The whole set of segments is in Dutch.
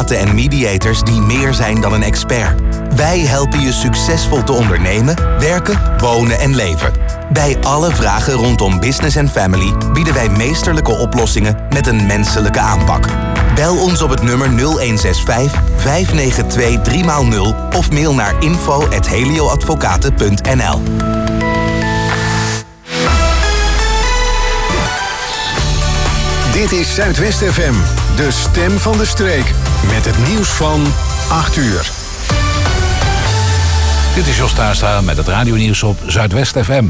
advocaten en mediators die meer zijn dan een expert. Wij helpen je succesvol te ondernemen, werken, wonen en leven. Bij alle vragen rondom business en family bieden wij meesterlijke oplossingen met een menselijke aanpak. Bel ons op het nummer 0165 592 3x0 of mail naar info@helioadvocaten.nl. Dit is Zuidwest FM, de stem van de streek. Met het nieuws van 8 uur. Dit is Jos Tuinstra met het radionieuws op Zuidwest FM.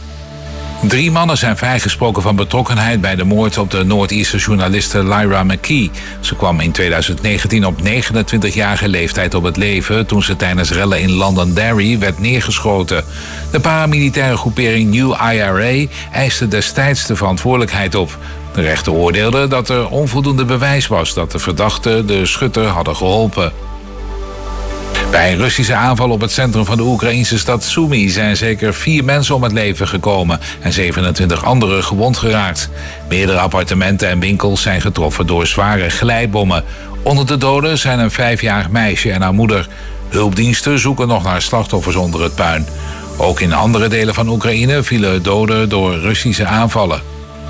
3 mannen zijn vrijgesproken van betrokkenheid bij de moord op de Noord-Ierse journaliste Lyra McKee. Ze kwam in 2019 op 29-jarige leeftijd op het leven toen ze tijdens rellen in Londonderry werd neergeschoten. De paramilitaire groepering New IRA eiste destijds de verantwoordelijkheid op. De rechter oordeelde dat er onvoldoende bewijs was dat de verdachten de schutter hadden geholpen. Bij een Russische aanval op het centrum van de Oekraïnse stad Sumy zijn zeker 4 mensen om het leven gekomen en 27 anderen gewond geraakt. Meerdere appartementen en winkels zijn getroffen door zware glijbommen. Onder de doden zijn een 5-jarig meisje en haar moeder. Hulpdiensten zoeken nog naar slachtoffers onder het puin. Ook in andere delen van Oekraïne vielen doden door Russische aanvallen.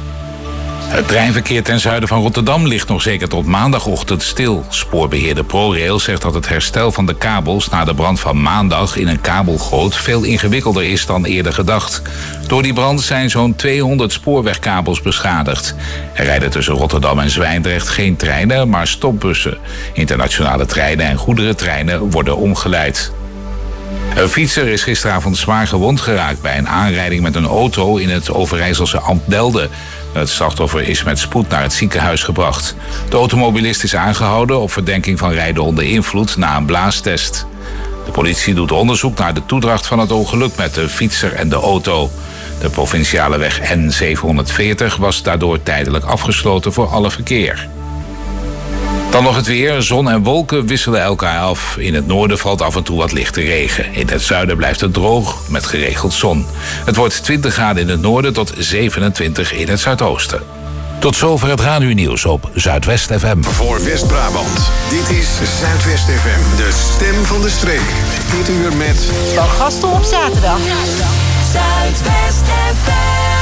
Het treinverkeer ten zuiden van Rotterdam ligt nog zeker tot maandagochtend stil. Spoorbeheerder ProRail zegt dat het herstel van de kabels na de brand van maandag in een kabelgoot veel ingewikkelder is dan eerder gedacht. Door die brand zijn zo'n 200 spoorwegkabels beschadigd. Er rijden tussen Rotterdam en Zwijndrecht geen treinen, maar stopbussen. Internationale treinen en goederentreinen worden omgeleid. Een fietser is gisteravond zwaar gewond geraakt bij een aanrijding met een auto in het Overijsselse Amptelde. Het slachtoffer is met spoed naar het ziekenhuis gebracht. De automobilist is aangehouden op verdenking van rijden onder invloed na een blaastest. De politie doet onderzoek naar de toedracht van het ongeluk met de fietser en de auto. De provinciale weg N740 was daardoor tijdelijk afgesloten voor alle verkeer. Dan nog het weer. Zon en wolken wisselen elkaar af. In het noorden valt af en toe wat lichte regen. In het zuiden blijft het droog met geregeld zon. Het wordt 20 graden in het noorden tot 27 in het zuidoosten. Tot zover het radionieuws op Zuidwest FM. Voor West-Brabant, dit is Zuidwest FM, de stem van de streek. Dit uur met... Van Gastel op zaterdag. Zuidwest FM.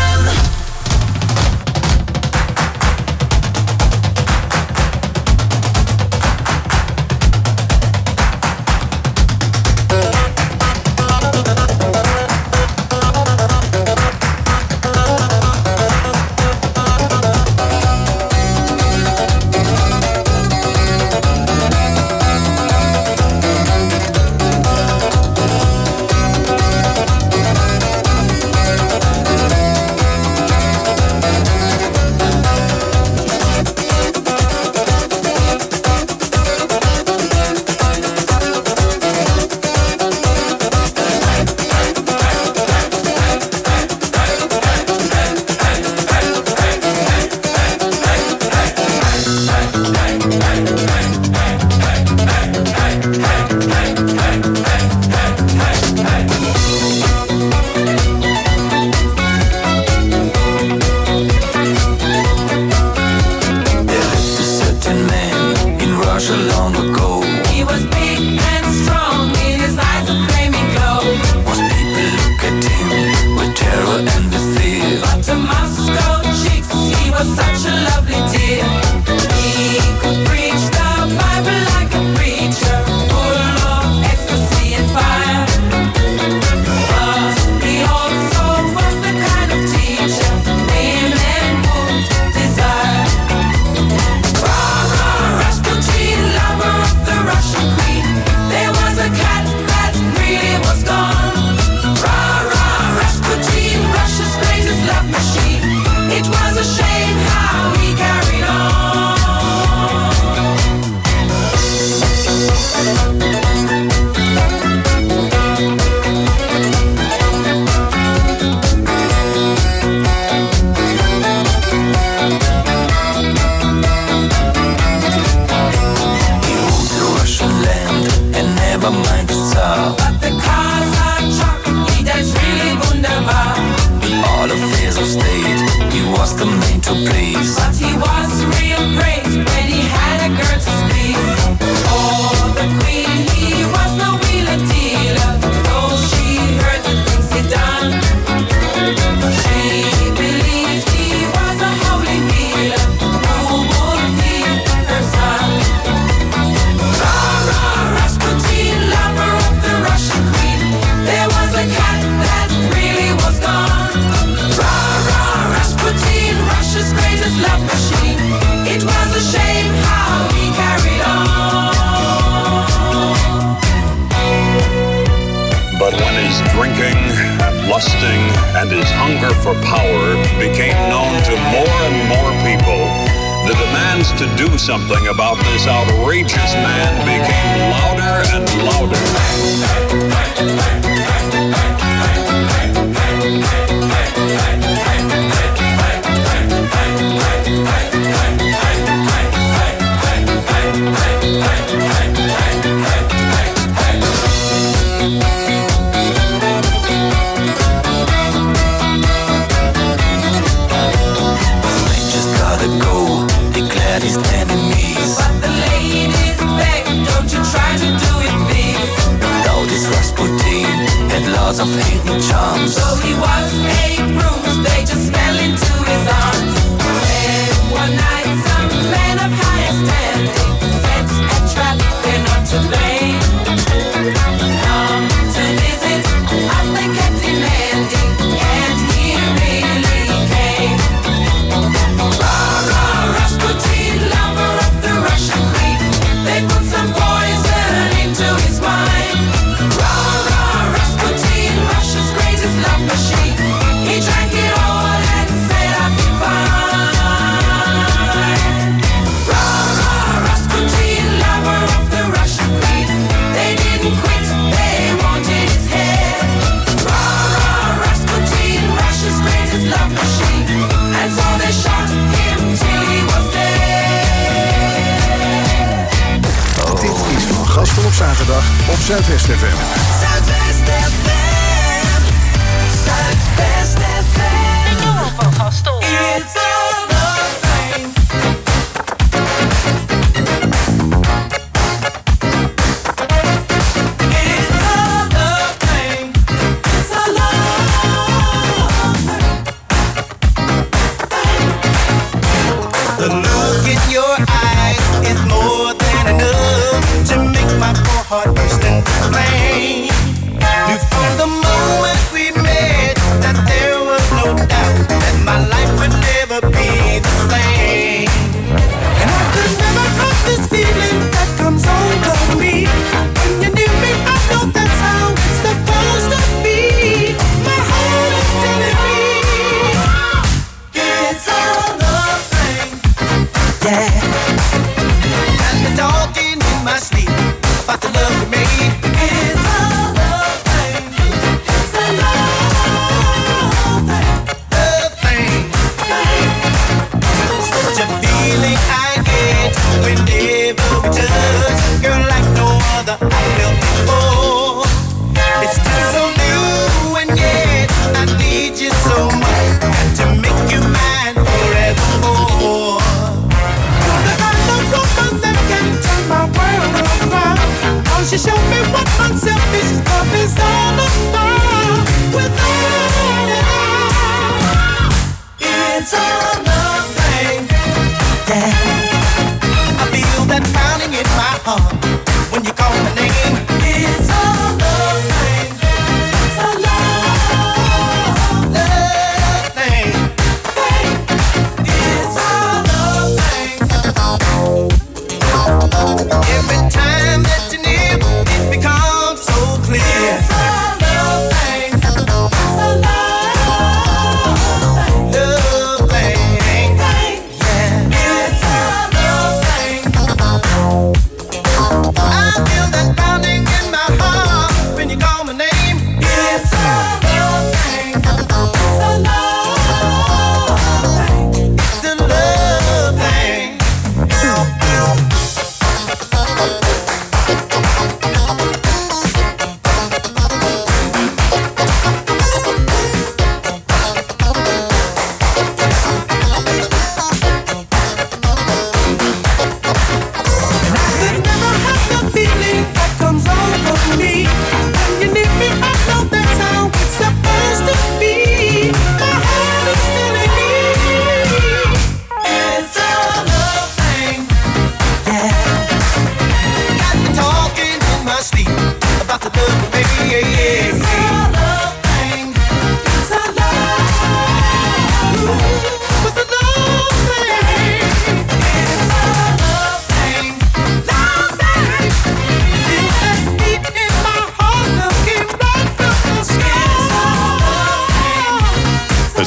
the man to please. But he was real great when he had a girl to squeeze. drinking and lusting and his hunger for power became known to more and more people, the demands to do something about this outrageous man became louder and louder. His enemies. But the ladies beg, don't you try to do it, please. Though this Rasputin had lots of hidden charms, so he was a bruise, they just fell into his arms. And one night some man of higher standing set a trap, they're not to blame. Come to visit us, they kept demanding, and he really came. Rasputin, lover of the Russian queen, they put some poison into his wine. Rasputin, Russia's greatest love machine. He drank it all and said I'll be fine. Rasputin, lover of the Russian queen, they didn't quit, they wanted his head. Rasputin, Russia's greatest love machine, and so they shot him till he was dead. Dit is van Gasten op zaterdag op Zuidwest FM. Zuidwest FM. Zuidwest FM. De nieuwe van Gaston. It's all the same. It's all the same. It's all the look in your eyes is more than enough to make my poor heart burst into flame. Knew from the moment we met that there was no doubt that my life would never be the same. And I could never have this feeling that comes over me. When you're near me, I know that's how it's supposed to be. My heart is telling me it's all the same. Yeah. And the talking in my sleep about the love we made. It's all the same. It's a love thing. Such a feeling I get whenever we touch, girl, like no other I felt before. It's still so new and yet I need you so much to make you mine forevermore. The kind of woman that can turn my world around. Cause you show me what unselfish love is all about. Without it all, it's all nothing. Yeah, I feel that pounding in my heart when you call my name. It's all nothing. It's a love thing. It's all nothing. Every time that you're near, it becomes so clear. It's a love thing. It's a love thing. Yeah. It's a love thing. I feel that pounding in my heart when you call my name. It's a love thing. It's a love thing. It's a love thing.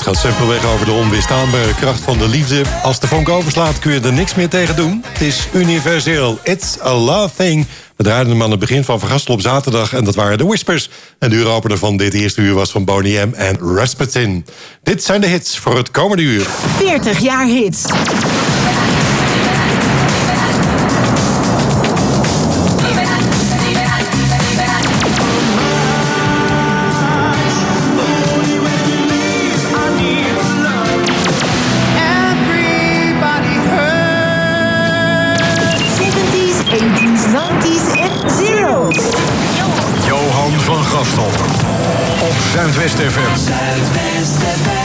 gaat simpelweg over de onweerstaanbare kracht van de liefde. Als de vonk overslaat kun je er niks meer tegen doen. Het is universeel. It's a love thing. We draaiden hem aan het begin van Vergastel op zaterdag en dat waren de Whispers. En de uuropener van dit eerste uur was van Boney M en Rasputin. Dit zijn de hits voor het komende uur. 40 jaar hits. Johan van Gastel op Zuidwest FM. Zuidwest FM.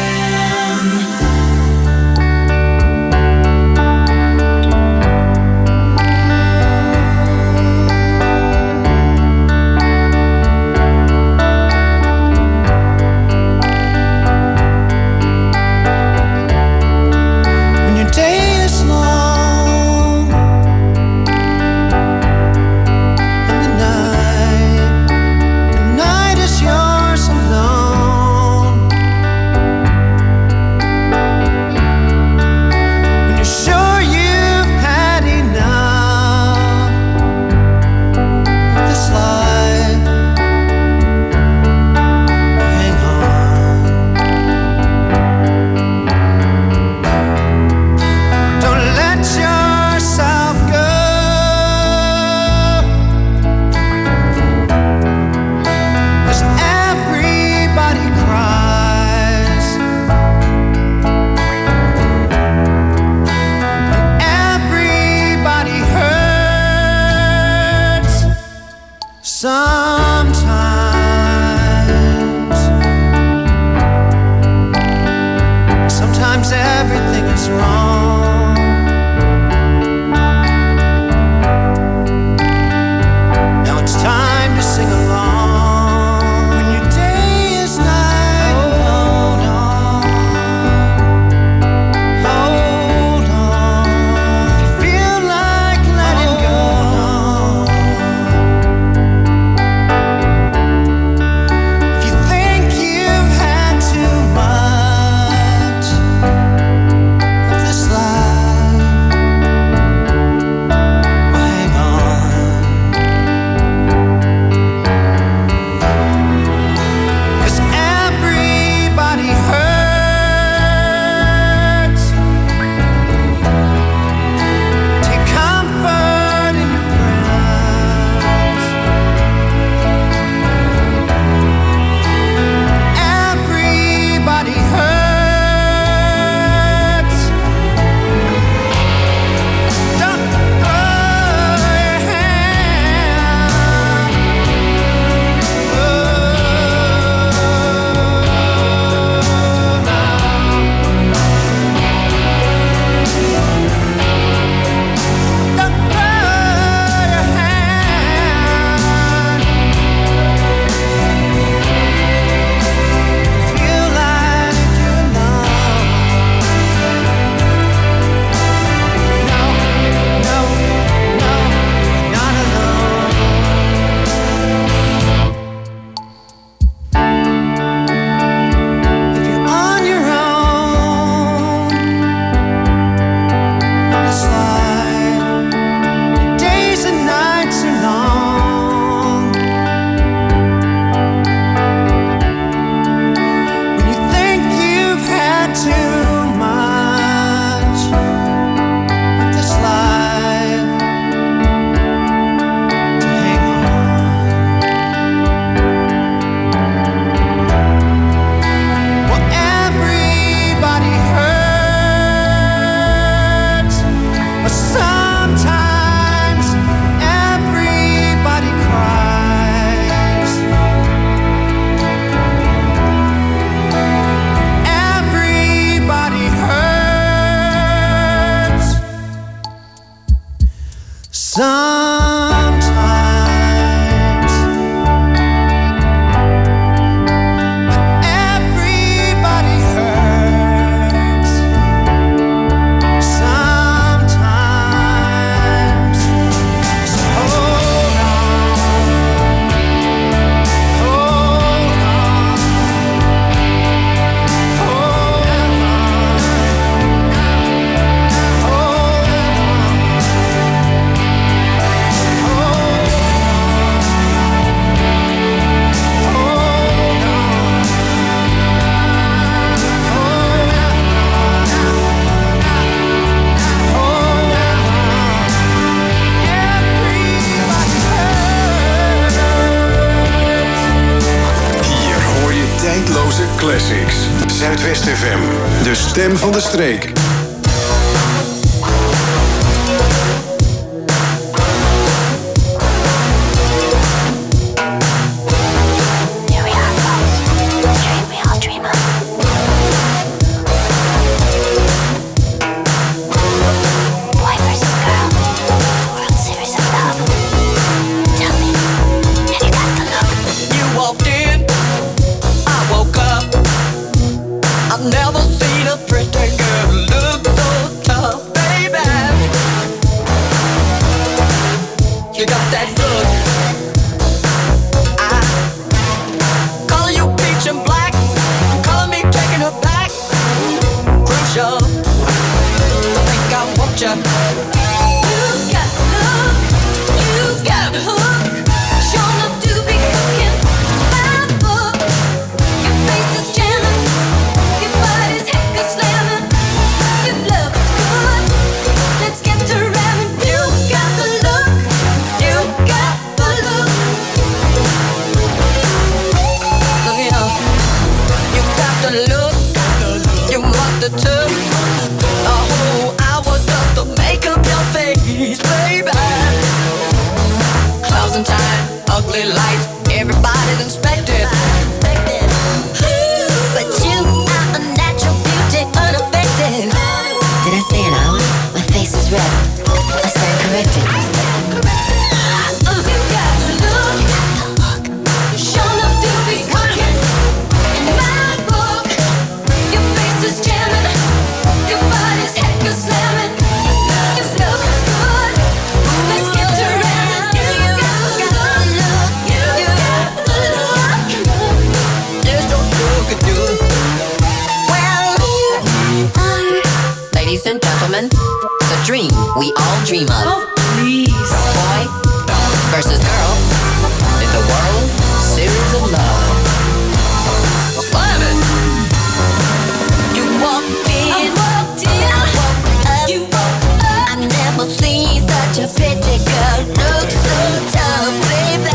Zuidwest FM, de stem van de streek. Never seen a pretty girl look so tough, baby. You got that look. I color you peach and black, color me taking her back. Crucial, I think I want you. You got the look, you got the hook. Sure enough to be cooking my book. Your face is jamming. Slamming, if love is good, let's get to ramming. You got the look, you got the look. Look here, you got the look, you must have took a whole hour just to make up your face, baby. Clouds and time, ugly lights, everybody's inspected. But you are a natural beauty, unaffected. Did I say an hour? My face is red. I stand corrected. You got the look, sure enough to be cooking in my book. Your face is jamming, your body's heck is slamming. Your love is good, let's get to ramming. You got the look, you got the look. There's no you could do. Ladies and gentlemen, the dream we all dream of. Oh, please. Boy versus girl in the World Series of Love. Slam it! You walked in, I woke up. You woke up. I never seen such a pretty girl look so tough, baby.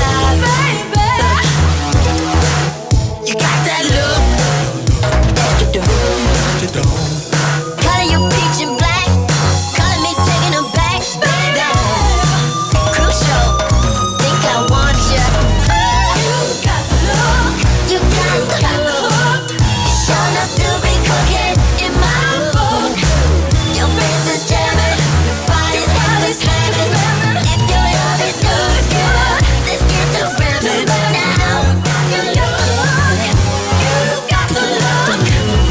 You got that look that you don't. Color you peach and black, color me taking them back, baby. Crucial, think I want you. You got the look, you got the hook. Sure enough to be cooking in my book. Your face is jamming, body's slamming. If your love is good, let's get to ramming now. You got the look.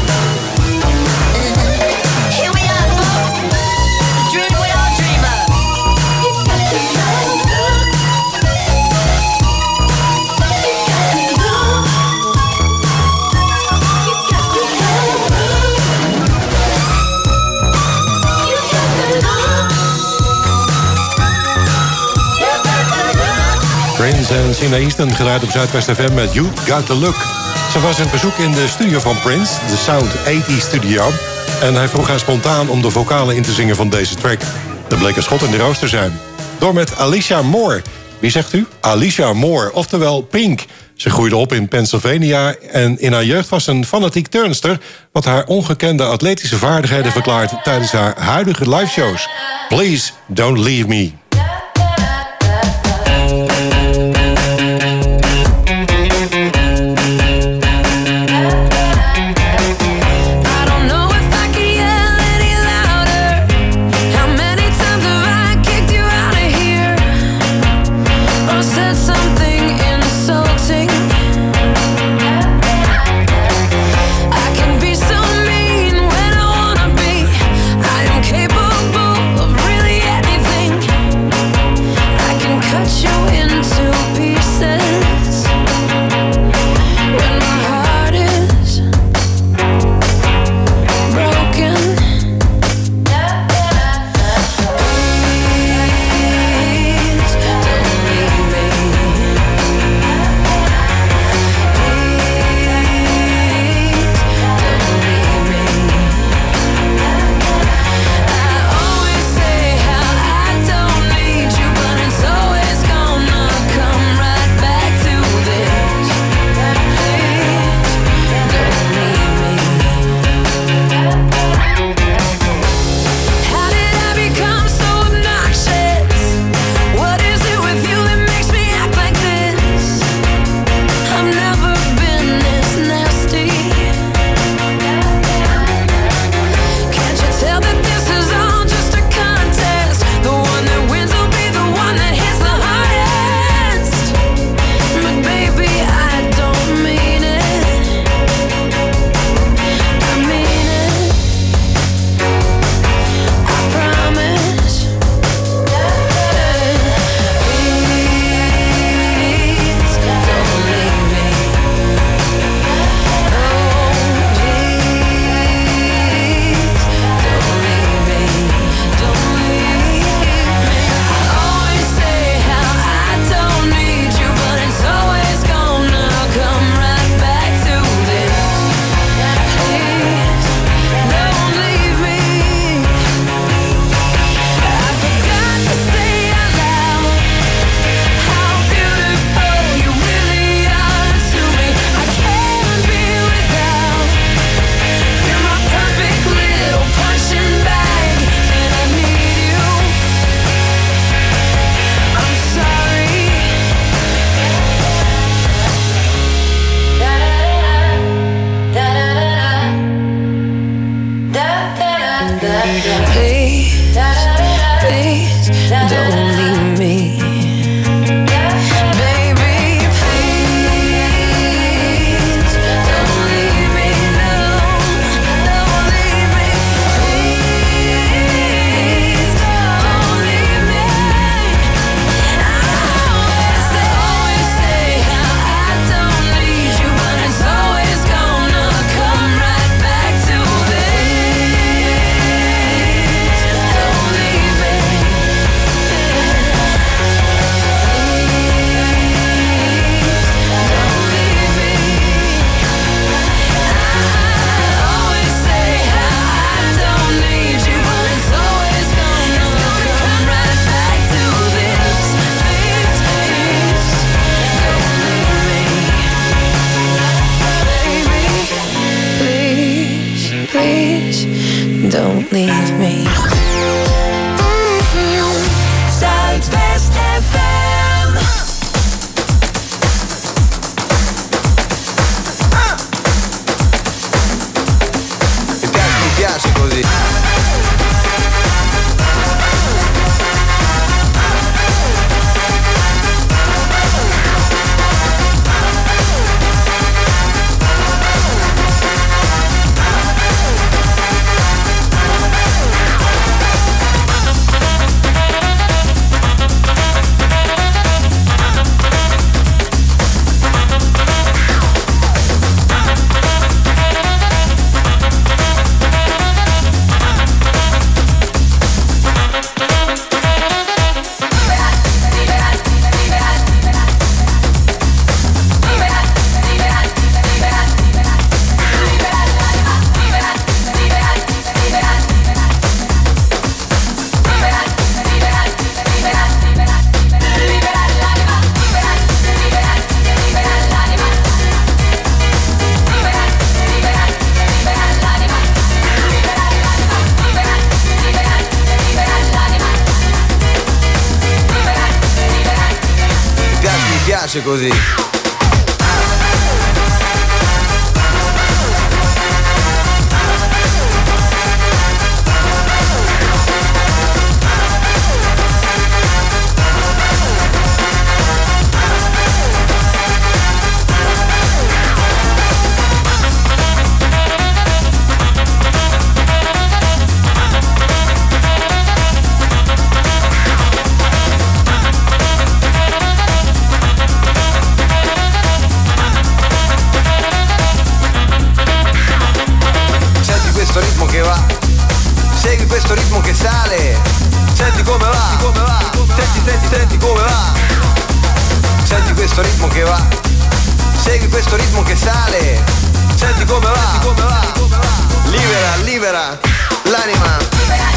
Here we are, folks. The dream we all dream of. You got the look. You got the look. You got the look. You got the look. You got the look. Prince en Sina Easton gedraaid op Zuidwest FM met You Got The Look. Ze was een bezoek in de studio van Prince, de Sound 80 Studio. En hij vroeg haar spontaan om de vocalen in te zingen van deze track. Dat bleek een schot in de roos te zijn. Door met Alicia Moore. Wie zegt u? Alicia Moore, oftewel Pink. Ze groeide op in Pennsylvania en in haar jeugd was een fanatiek turnster, wat haar ongekende atletische vaardigheden verklaart tijdens haar huidige liveshows. Please Don't Leave Me. Capable of really anything. piace così. Ritmo che va, segui questo ritmo che sale, senti come va, senti come va, senti questo ritmo che va, segui questo ritmo che sale, senti come va, libera l'anima.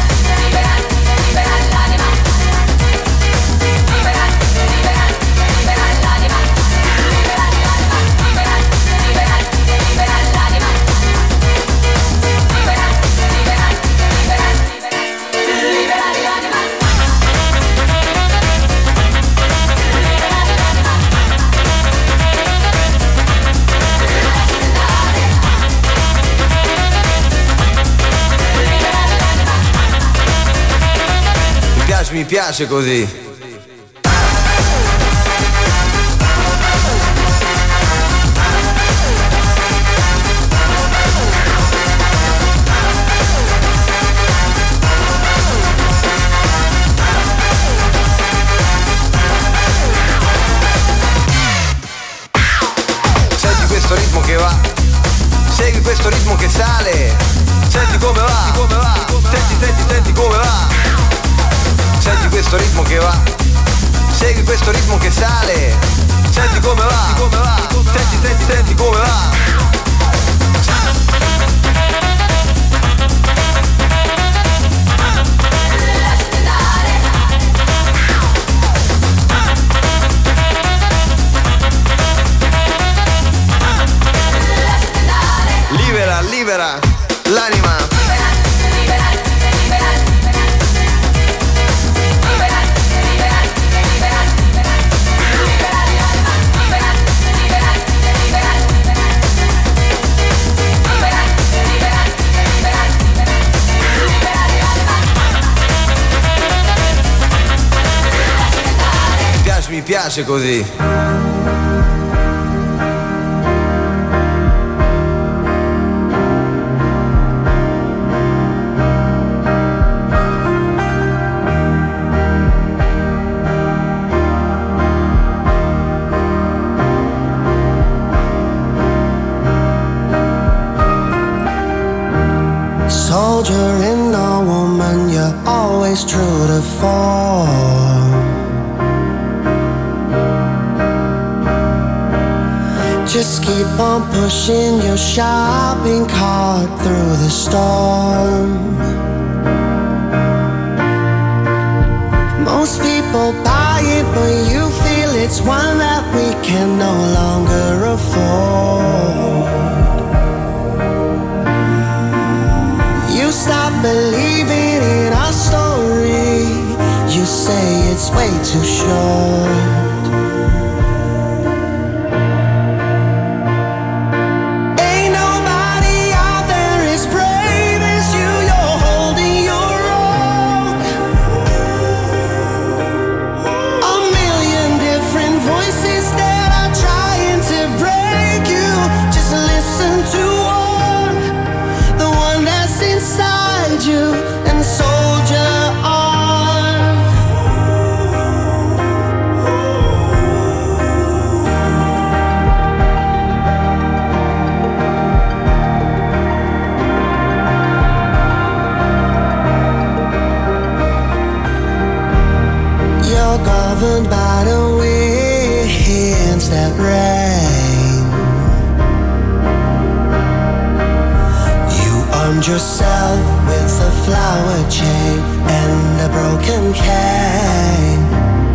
Mi piace così. Senti questo ritmo che va, segui questo ritmo che sale, senti come va, senti come va. Senti questo ritmo che va, segui questo ritmo che sale, senti come va, senti come va. Libera l'anima. Mi piace così. Soldier in a woman, you're always true to form. Just keep on pushing your shopping cart through the storm. Most people buy it, but you feel it's one that we can no longer afford. You stop believing in our story. You say it's way too short. Governed by the winds that rain. You armed yourself with a flower chain and a broken cane.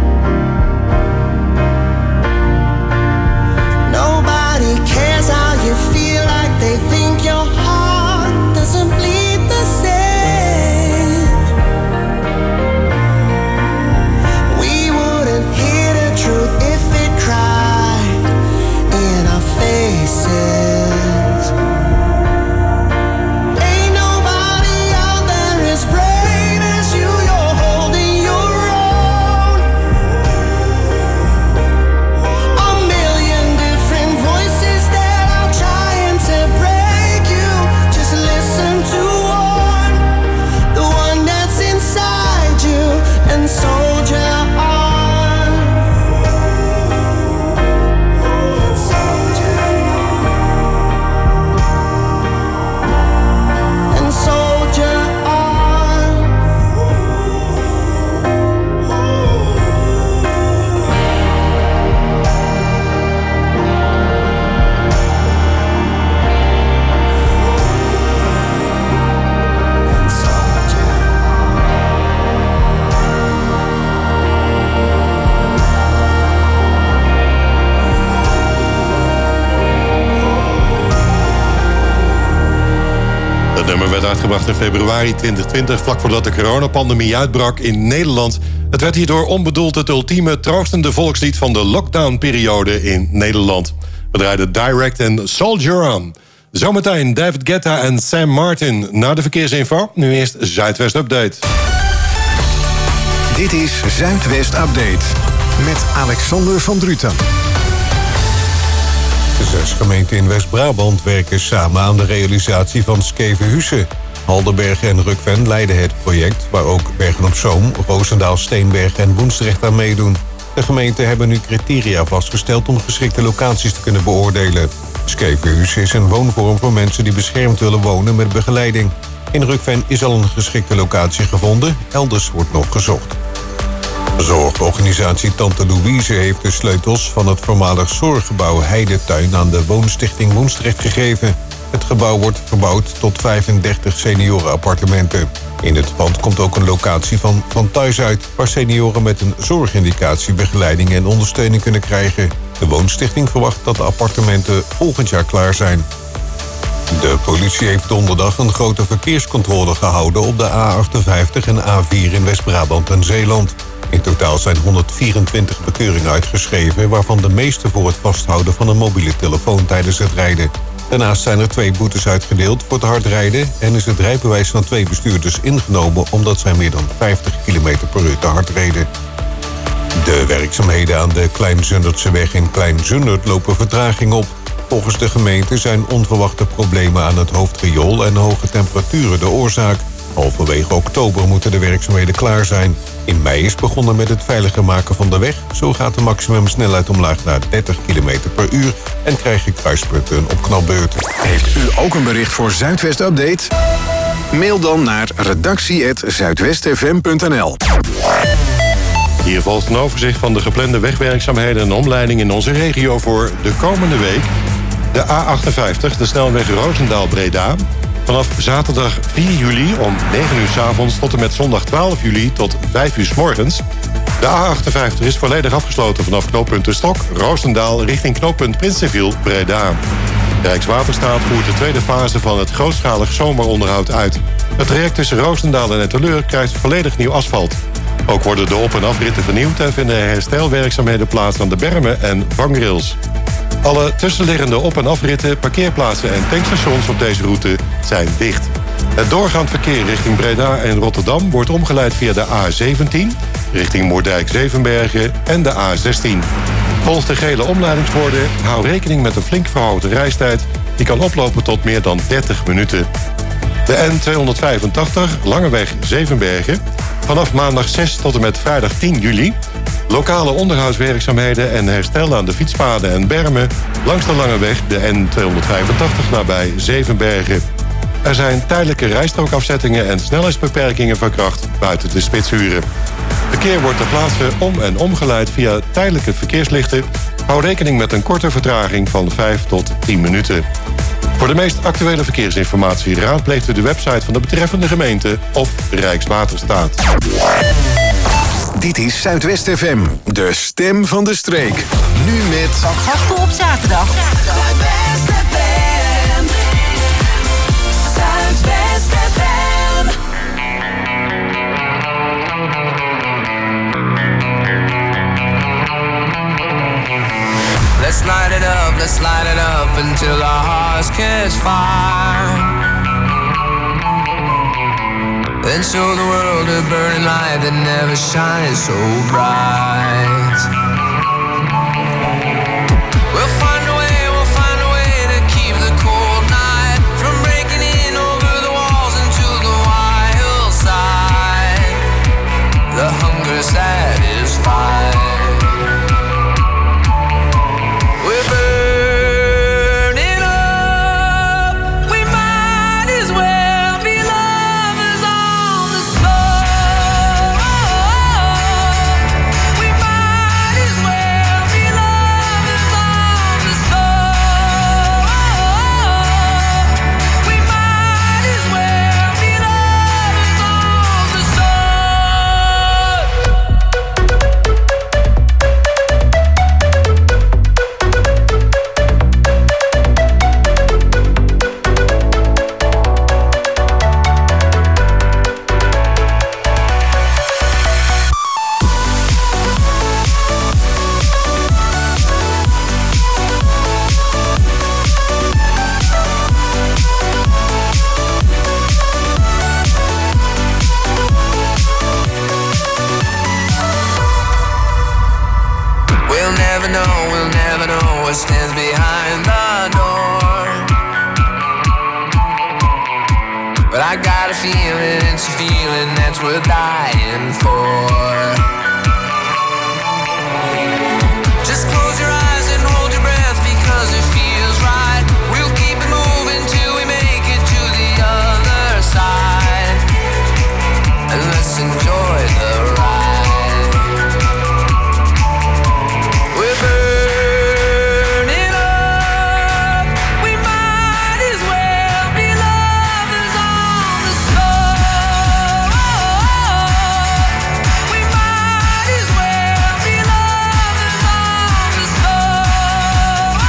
Nobody cares how you feel, like they think your heart doesn't bleed the same. Truth if it cries. uitgebracht in februari 2020... vlak voordat de coronapandemie uitbrak in Nederland. Het werd hierdoor onbedoeld het ultieme troostende volkslied... van de lockdownperiode in Nederland. We draaiden Direct en Soldier On. Zometeen David Guetta en Sam Martin. Na de verkeersinfo, nu eerst Zuidwest Update. Dit is Zuidwest Update met Alexander van Druten. De 6 gemeenten in West-Brabant werken samen aan de realisatie van Skevenhuizen. Haldenbergen en Rukven leiden het project, waar ook Bergen-op-Zoom, Roosendaal, Steenberg en Woensdrecht aan meedoen. De gemeenten hebben nu criteria vastgesteld om geschikte locaties te kunnen beoordelen. Skevenhuizen is een woonvorm voor mensen die beschermd willen wonen met begeleiding. In Rukven is al een geschikte locatie gevonden, elders wordt nog gezocht. Zorgorganisatie Tante Louise heeft de sleutels van het voormalig zorggebouw Heidetuin aan de Woonstichting Woensdrecht gegeven. Het gebouw wordt verbouwd tot 35 seniorenappartementen. In het pand komt ook een locatie van thuis uit, waar senioren met een zorgindicatie begeleiding en ondersteuning kunnen krijgen. De Woonstichting verwacht dat de appartementen volgend jaar klaar zijn. De politie heeft donderdag een grote verkeerscontrole gehouden op de A58 en A4 in West-Brabant en Zeeland. In totaal zijn 124 bekeuringen uitgeschreven, waarvan de meeste voor het vasthouden van een mobiele telefoon tijdens het rijden. Daarnaast zijn er 2 boetes uitgedeeld voor te hard rijden en is het rijbewijs van 2 bestuurders ingenomen omdat zij meer dan 50 km per uur te hard reden. De werkzaamheden aan de Klein-Zundertseweg in Klein-Zundert lopen vertraging op. Volgens de gemeente zijn onverwachte problemen aan het hoofdriool en hoge temperaturen de oorzaak. Halverwege oktober moeten de werkzaamheden klaar zijn. In mei is begonnen met het veiliger maken van de weg. Zo gaat de maximumsnelheid omlaag naar 30 km per uur en krijg je kruispunten op knalbeurt. Heeft u ook een bericht voor Zuidwest Update? Mail dan naar redactie@zuidwestfm.nl. Hier volgt een overzicht van de geplande wegwerkzaamheden en omleiding in onze regio voor de komende week. De A58, de snelweg Roosendaal-Breda. Vanaf zaterdag 4 juli om 9 uur 's avonds tot en met zondag 12 juli tot 5 uur 's morgens. De A58 is volledig afgesloten vanaf knooppunt De Stok, Roosendaal richting knooppunt Prinsenviel, Breda. Rijkswaterstaat voert de tweede fase van het grootschalig zomeronderhoud uit. Het traject tussen Roosendaal en Etteleur krijgt volledig nieuw asfalt. Ook worden de op- en afritten vernieuwd en vinden er herstelwerkzaamheden plaats aan de bermen en vangrails. Alle tussenliggende op- en afritten, parkeerplaatsen en tankstations op deze route zijn dicht. Het doorgaand verkeer richting Breda en Rotterdam wordt omgeleid via de A17... richting Moerdijk-Zevenbergen en de A16. Volgens de gele omleidingsborden hou rekening met een flink verhoogde reistijd... die kan oplopen tot meer dan 30 minuten. De N285, Langeweg Zevenbergen, vanaf maandag 6 tot en met vrijdag 10 juli... lokale onderhoudswerkzaamheden en herstel aan de fietspaden en bermen... langs de Langeweg, de N285 nabij Zevenbergen. Er zijn tijdelijke rijstrookafzettingen en snelheidsbeperkingen van kracht buiten de spitsuren. Verkeer wordt ter plaatse om- en omgeleid via tijdelijke verkeerslichten. Hou rekening met een korte vertraging van 5 tot 10 minuten. Voor de meest actuele verkeersinformatie raadpleegt u de website van de betreffende gemeente of Rijkswaterstaat. Dit is Zuidwest FM, de stem van de streek. Nu met... Van Gastel op zaterdag. Zuidwest FM. Zuidwest FM. Let's light it up until our hearts catch fire. Then show the world a burning light that never shines so bright. We'll find a way to keep the cold night from breaking in over the walls into the wild side. The hunger satisfied. We're burning up. We might as well be lovers on the soul. We might we'll never know what stands behind the door. But I got a feeling, it's a feeling that's worth dying for. Just close your eyes and hold your breath because it feels right. We'll keep it moving till we make it to the other side. And let's enjoy the ride. We're burning up. We might as well be lovers on the slope. We might as well be lovers on the slope.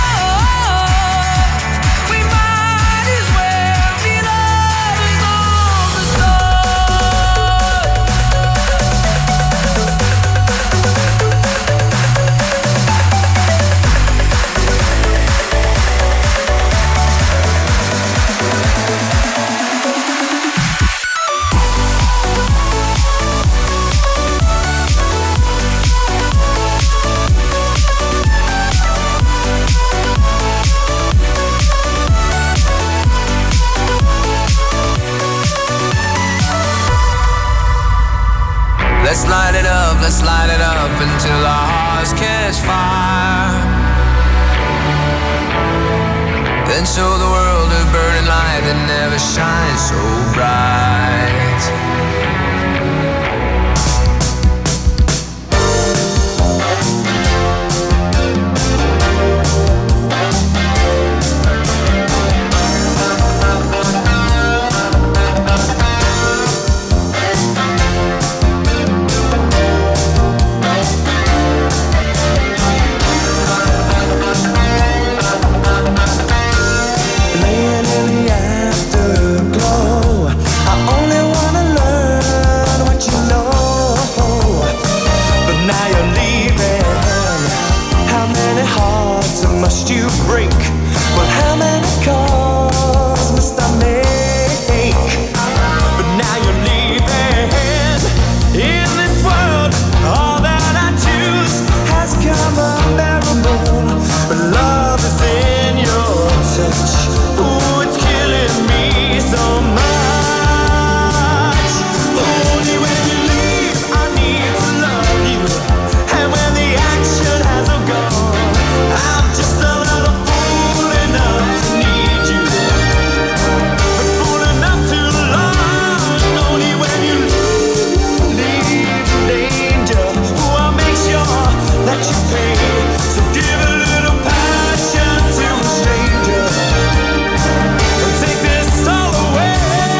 We might as well be lovers on the slope. Let's light it up until our hearts catch fire. Then show the world a burning light that never shines so bright. Laying in the afterglow, I only wanna learn what you know. But now you're leaving. How many hearts must you break? Well, how many calls must I make? But now you're leaving. In this world, all that I choose has come unbearable. But love is in your touch. Ooh, it's killing me so much. Only when you leave, I need to love you. And when the action has gone, I'm just a little fool enough to need you. But fool enough to love. Only when you leave in danger. Ooh, I'll make sure that you pay. So give a little passion to a stranger. And take this all away.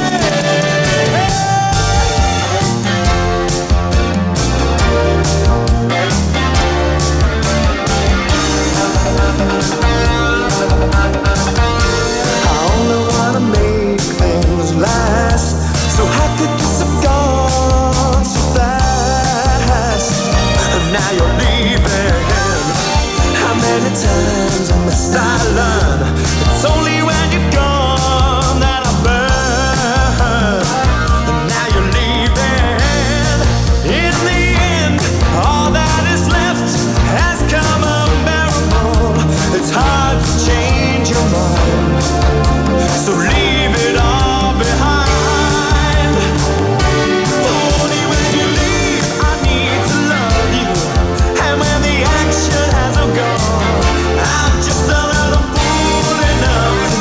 I only wanna make things last. So how could this have gone so fast? And now you're leaving. How many times must I learn? It's only when you're gone that I burn. And now you're leaving. In the end, all that is left has come unbearable. It's hard to change your mind. So leave it all behind. Only when you leave, I need to love you. And when the action has gone, I'm just a little fool enough to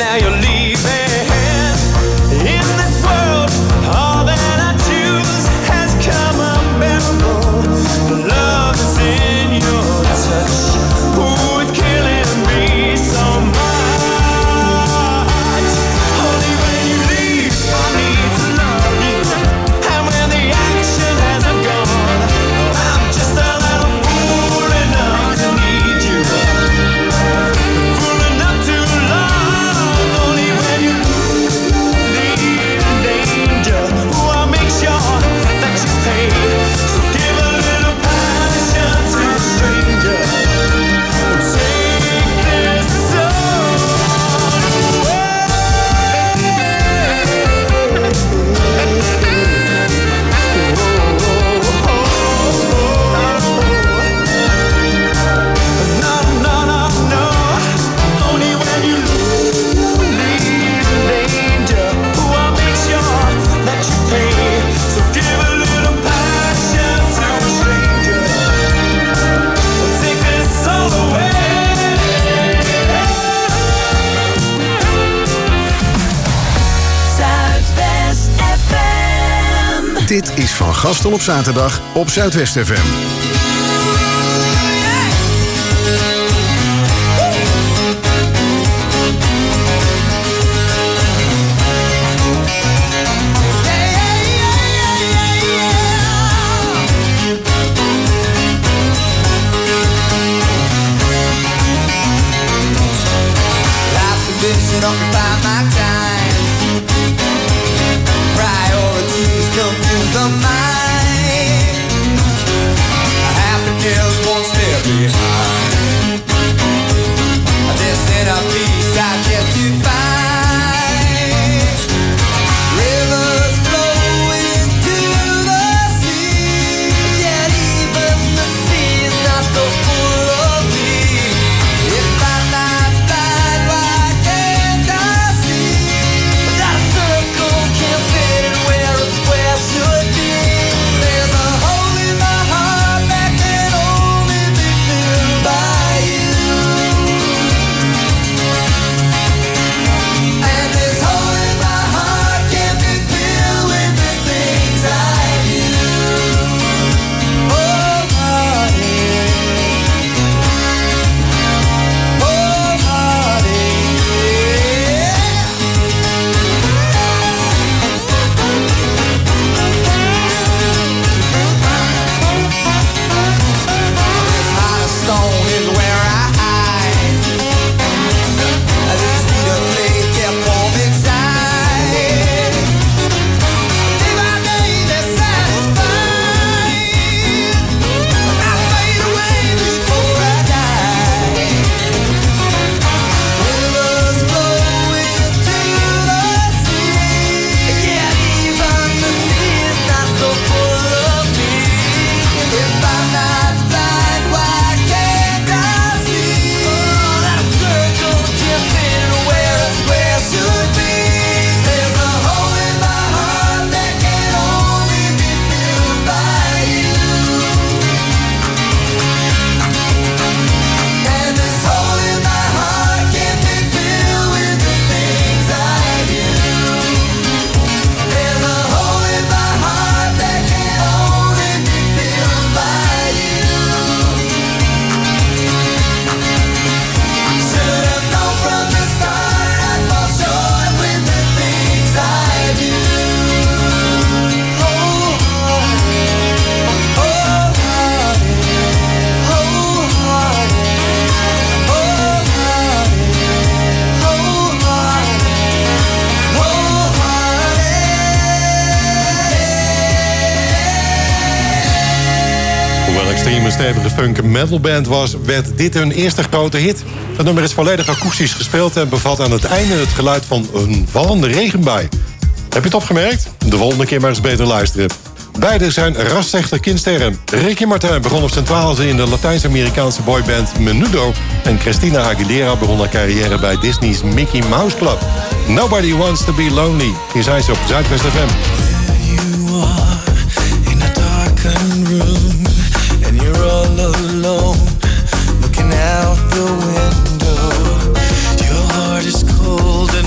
now you're leaving. In this world, all that I choose has come unbearable. The love is in your touch. Ooh, it's killing me so much. Only when you leave, I need to love you. And when the action hasn't gone, I'm just a little fool enough to need you. Fool enough to love. Only when you leave in danger, ooh, I'll make sure that you pay. So give a little passion to a stranger. And take this song away. No, no, no, no. Only when you leave in danger, ooh, I'll make sure that you pay. So give a little passion to a stranger. Take this all away. Zuidwest FM. Dit is Van Gastel op zaterdag op Zuidwest FM. Life's a bitch and occupy my time. Priorities confuse the mind. Happiness won't stay behind. This inner peace I've yet to find. Rivers flowing to the sea, yet even the sea is not so full of me. If I'm not blind, why can't I see that a circle can't fit where a square should be? There's a hole in my heart that can only be filled by you. And this hole in my heart can't be filled with the things I do. Oh, heartache. Oh, heartache. This heart of stone is where I hide. This need a place kept warm inside. Day by day they're satisfied. I fade away before I die. Rivers flowing to the sea, yet even the sea is not so full of me. If I'm not blind, why can't I see that a circle can't fit where a square should be? There's a hole in my heart that can only be filled by you. And this hole in my heart can't be filled with the things I do. There's a hole in my heart that can only be filled by you. Should have known from the start I'd fall short with the things I do. Oh, heartache. Oh, heartache. Oh, heartache. Oh, heartache. Oh, heartache. Oh, heartache. Hoewel Extreme een stevige funk metal band was, werd dit hun eerste grote hit. Het nummer is volledig akoestisch gespeeld en bevat aan het einde het geluid van een vallende regenbui. Heb je het opgemerkt? De volgende keer maar eens beter luisteren. Beide zijn rasechte kindsterren. Ricky Martin begon op zijn 12e in de Latijns-Amerikaanse boyband Menudo. En Christina Aguilera begon haar carrière bij Disney's Mickey Mouse Club. Nobody Wants to Be Lonely. Hier zijn ze op Zuidwest FM. You are in a darkened room, and you're all alone, looking out the window. Your heart is cold and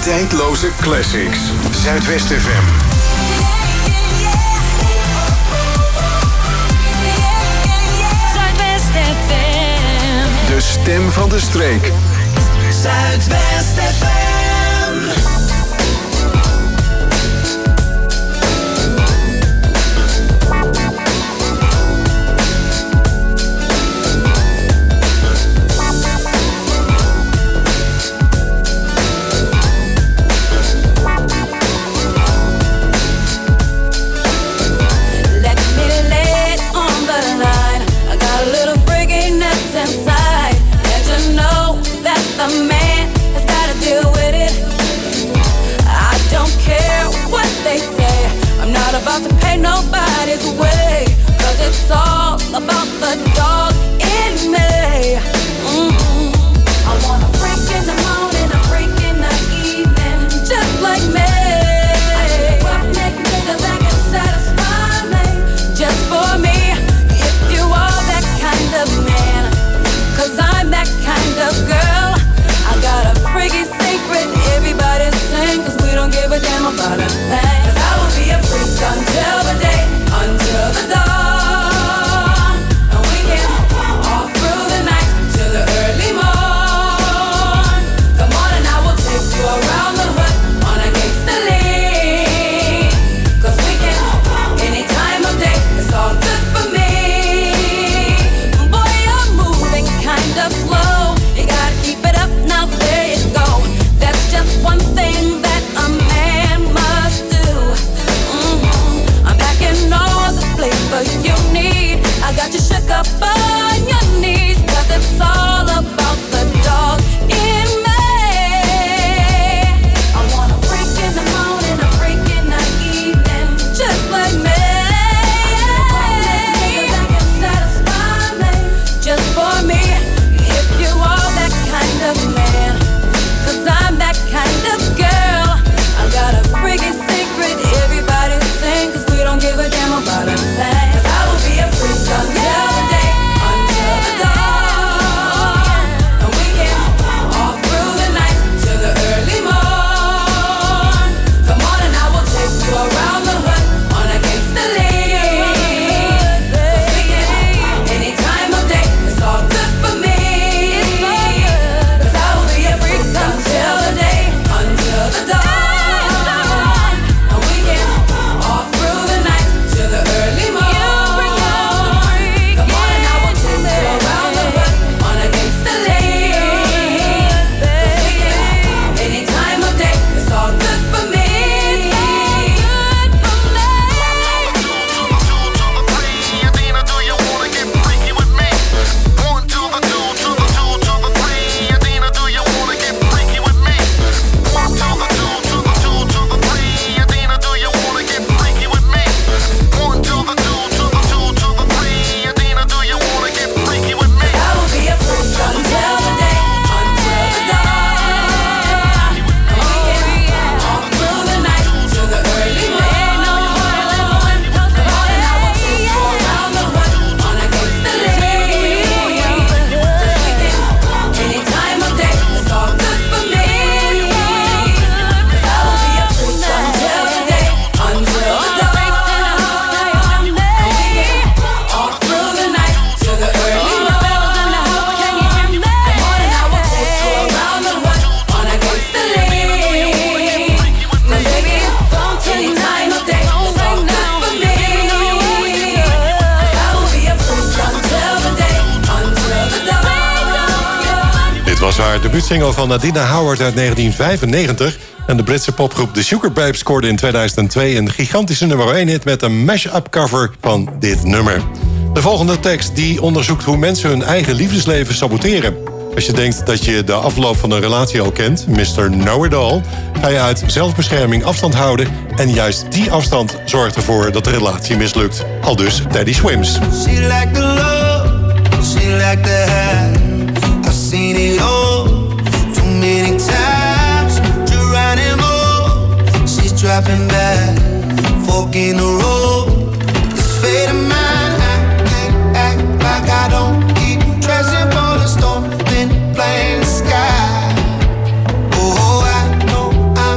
Tijdloze classics. Zuidwest FM. Zuidwest FM. De stem van de streek. Zuidwest FM. About to pay nobody's way, 'cause it's all about the dog in me. I want a freak in the morning, a freak in the evening, just like me. I need a roughneck nigga that can satisfy me, just for me. If you are that kind of man, 'cause I'm that kind of girl. I got a freaky secret, everybody sing, 'cause we don't give a damn about a thing. 'Cause I will be a freak until the day, until the dawn. And we can all through the night till the early morn. Come on and I will take you around the hood on a gangsta lean. 'Cause we can, any time of day, it's all good for me. Boy, you're moving kind of slow, you gotta keep it up, now there you go. That's just one thing that a man must do. I'm back in all the flavor you need. I got you shook up on your knees, 'cause it's all about the dog in me. I want a freak in the morning, a freak in the evening, just like me. That can satisfy me, just for me. If you are that kind of man, 'cause I'm that kind of girl. I got a freaky secret, everybody sing, 'cause we don't give a damn about a thing. 'Cause I will be a freak until the day, until the dawn. And we can all through the night till the early morn. Come on and I will take you around the hood on a gangsta lean. 'Cause we can, any time of day, it's all good for me. 'Cause I will be a freak until the day, until the dawn. And we can all through the night till the early morn. Come on and I will take you around the hood on a gangsta lean. 'Cause we can, any time of day, it's all good for me. Dit was haar debuutsingle van Adina Howard uit 1995. En de Britse popgroep The Sugar Babes scoorde in 2002 een gigantische nummer 1 hit met een mash-up cover van dit nummer. De volgende tekst die onderzoekt hoe mensen hun eigen liefdesleven saboteren. Als je denkt dat je de afloop van een relatie al kent, Mr. Know-it-all, ga je uit zelfbescherming afstand houden. En juist die afstand zorgt ervoor dat de relatie mislukt. Aldus Daddy Swims. She like the love, she like the high. I've seen it all too many times. Geronimo, she's dropping back, fork in the road. This fate of mine, I can't act like I don't keep dressing for the storm, then plain sky. Oh, I know I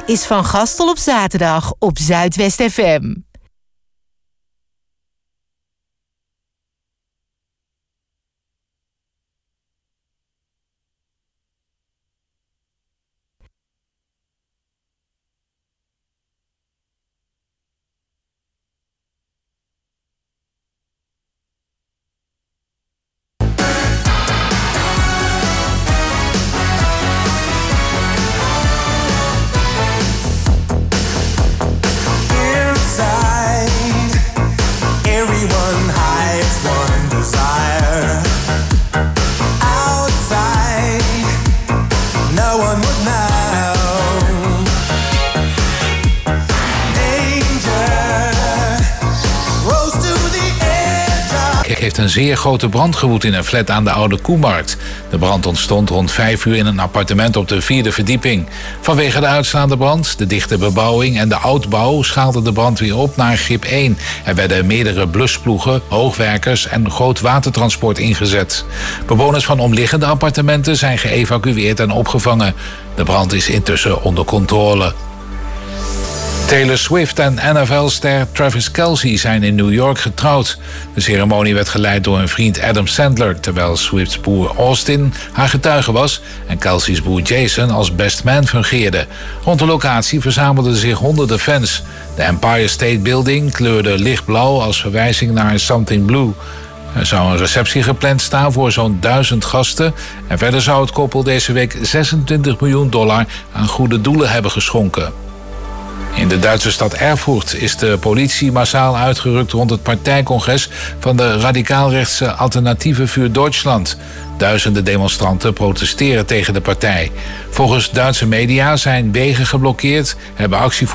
is Van Gastel op zaterdag op Zuidwest FM. Heeft een zeer grote brand gewoed in een flat aan de Oude Koemarkt. De brand ontstond rond 5 uur in een appartement op de 4e verdieping. Vanwege de uitslaande brand, de dichte bebouwing en de oudbouw schaalde de brand weer op naar grip 1. Er werden meerdere blusploegen, hoogwerkers en groot watertransport ingezet. Bewoners van omliggende appartementen zijn geëvacueerd en opgevangen. De brand is intussen onder controle. Taylor Swift en NFL-ster Travis Kelce zijn in New York getrouwd. De ceremonie werd geleid door hun vriend Adam Sandler, terwijl Swifts broer Austin haar getuige was en Kelce's broer Jason als best man fungeerde. Rond de locatie verzamelden zich honderden fans. De Empire State Building kleurde lichtblauw als verwijzing naar Something Blue. Er zou een receptie gepland staan voor zo'n 1000 gasten. En verder zou het koppel deze week $26 miljoen aan goede doelen hebben geschonken. In de Duitse stad Erfurt is de politie massaal uitgerukt rond het partijcongres van de radicaalrechtse Alternatieve für Deutschland. Duizenden demonstranten protesteren tegen de partij. Volgens Duitse media zijn wegen geblokkeerd, hebben actievoerders